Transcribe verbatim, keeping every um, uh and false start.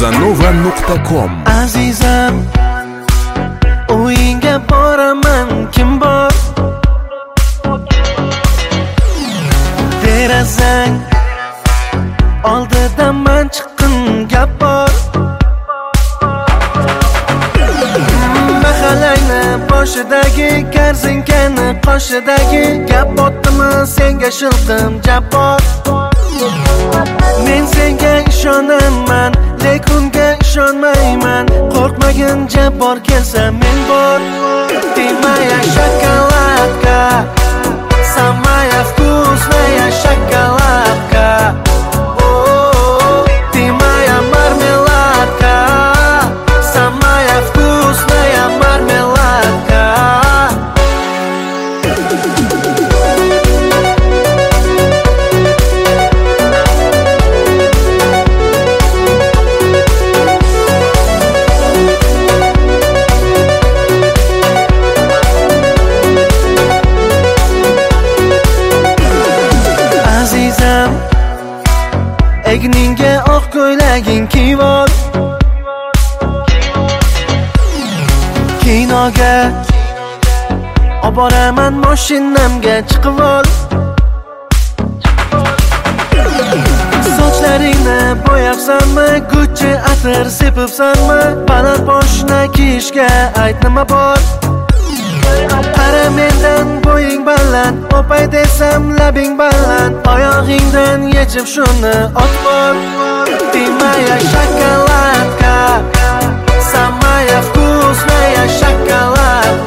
Casanova nuqta com. Azizam, uyingga boraman, kim bor? Derazang oldidan man chiqqin, gap bor. Mahallayni boshidagi karzinkani qoshidagi gap botdimi senga shilqim jabbor. Men senga ishonaman, lek unga ishonmayman. Qo'rqmagin jabbor kelsa men bor. Ты моя шоколадка, самая вкусная шоколадка. Ты моя мармеладка, самая вкусная мармеладка. Azizam, egningga oq ko'ylaging kiyib ol. Kinoga oboraman, mashinamga chiqib ol. Sochlaringni bo'yabsanmi, Gucci atir sepibsanmi? Baland poshna kiyishga ayt nima bor? Qara mendan bo'ying baland, o'pay desam labing baland. Oyog'ingdan yechib shuni ot bor. Ты моя шоколадка, самая вкусная шоколадка.